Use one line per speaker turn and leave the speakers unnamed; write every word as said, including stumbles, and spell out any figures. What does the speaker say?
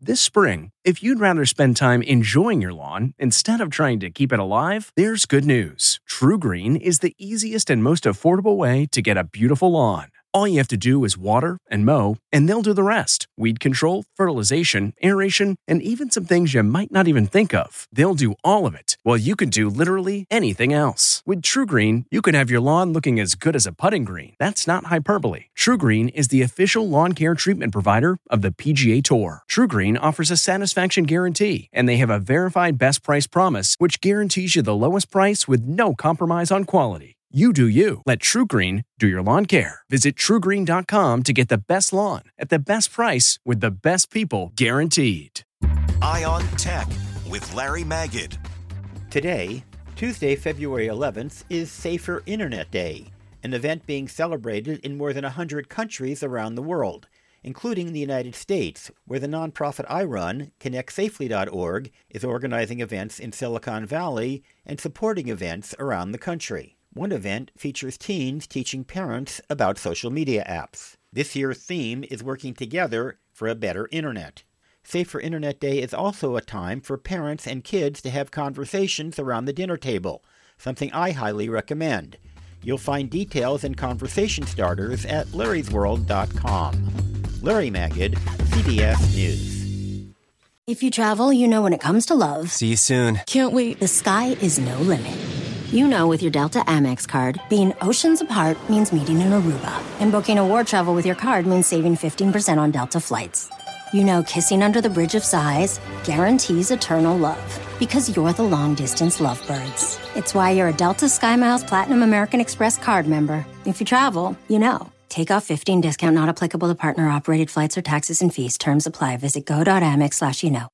This spring, if you'd rather spend time enjoying your lawn instead of trying to keep it alive, there's good news. TruGreen is the easiest and most affordable way to get a beautiful lawn. All you have to do is water and mow, and they'll do the rest. Weed control, fertilization, aeration, and even some things you might not even think of. They'll do all of it, while you can do literally anything else. With TruGreen, you can have your lawn looking as good as a putting green. That's not hyperbole. TruGreen is the official lawn care treatment provider of the P G A Tour. TruGreen offers a satisfaction guarantee, and they have a verified best price promise, which guarantees you the lowest price with no compromise on quality. You do you. Let TruGreen do your lawn care. Visit True Green dot com to get the best lawn at the best price with the best people guaranteed.
Eye on Tech with Larry Magid.
Today, Tuesday, February eleventh, is Safer Internet Day, an event being celebrated in more than one hundred countries around the world, including the United States, where the nonprofit I run, connect safely dot org, is organizing events in Silicon Valley and supporting events around the country. One event features teens teaching parents about social media apps. This year's theme is working together for a better internet. Safer Internet Day is also a time for parents and kids to have conversations around the dinner table, something I highly recommend. You'll find details and conversation starters at larrys world dot com. Larry Magid, C B S News.
If you travel, you know when it comes to love.
See you soon.
Can't wait.
The sky is no limit. You know with your Delta Amex card, being oceans apart means meeting in Aruba. And booking a war travel with your card means saving fifteen percent on Delta flights. You know kissing under the bridge of sighs guarantees eternal love. Because you're the long-distance lovebirds. It's why you're a Delta SkyMiles Platinum American Express card member. If you travel, you know. Take off fifteen discount not applicable to partner-operated flights or taxes and fees. Terms apply. Visit go.amex slash you know.